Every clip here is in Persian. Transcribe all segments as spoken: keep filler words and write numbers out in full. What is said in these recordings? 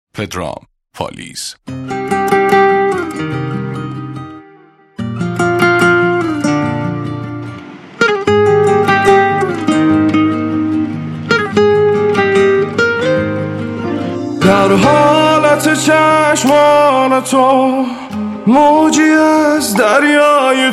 پدرام پالیز. در حالت چشمان تو موجی از دریای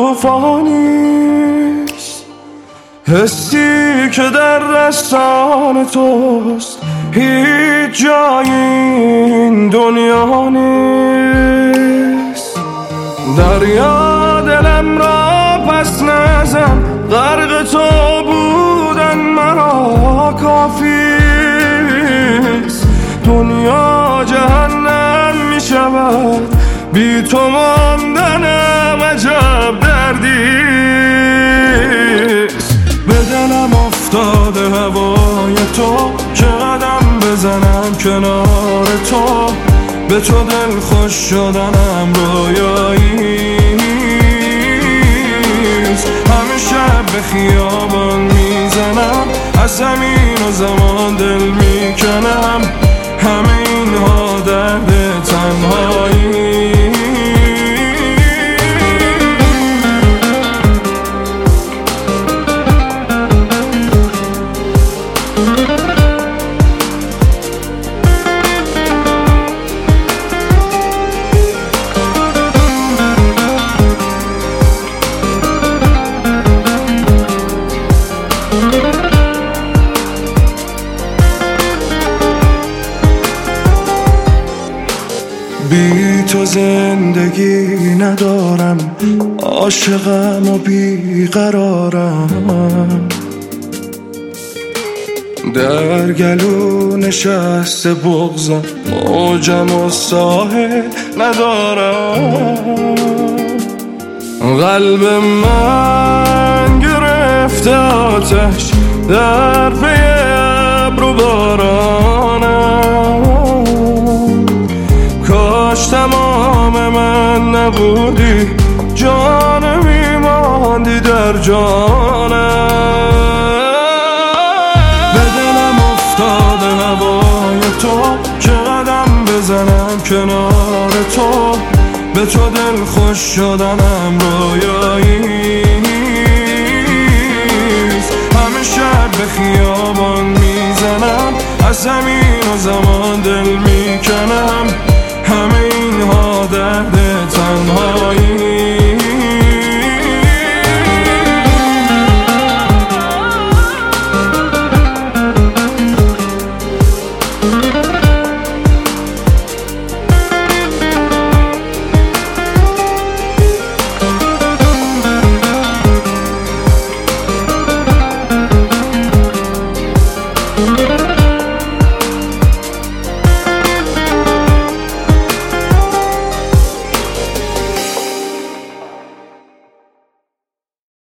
توفانیست، حسی که در رستان توست هیچ جای این دنیا نیست. دریا دلم را پس نزن، غرق تو بودن مرا کافیست. دنیا جهنم می شود بی تو ماندنم عجب دردیست. به دلم افتاده هوای تو که قدم بزنم کنار تو، به تو دل خوش شدنم رویاییست. همه شب به خیابان میزنم، از زمین و زمان دل میکنم، همه اینها درد تنهایی. بی تو زندگی ندارم، عاشقم و بیقرارم. در گلو نشسته بغضم، موجم و ساحل ندارم. قلب من گرفته آتش در پی ابر و بارانم. کاش تمام من نبودی، جان میماندی در جانم. به دلم افتاده هوای تو که قدم بزنم کنار تو، به تو دل خوش شدنم رویاییست. همه شب به خیابان میزنم، از زمین و زمان دل می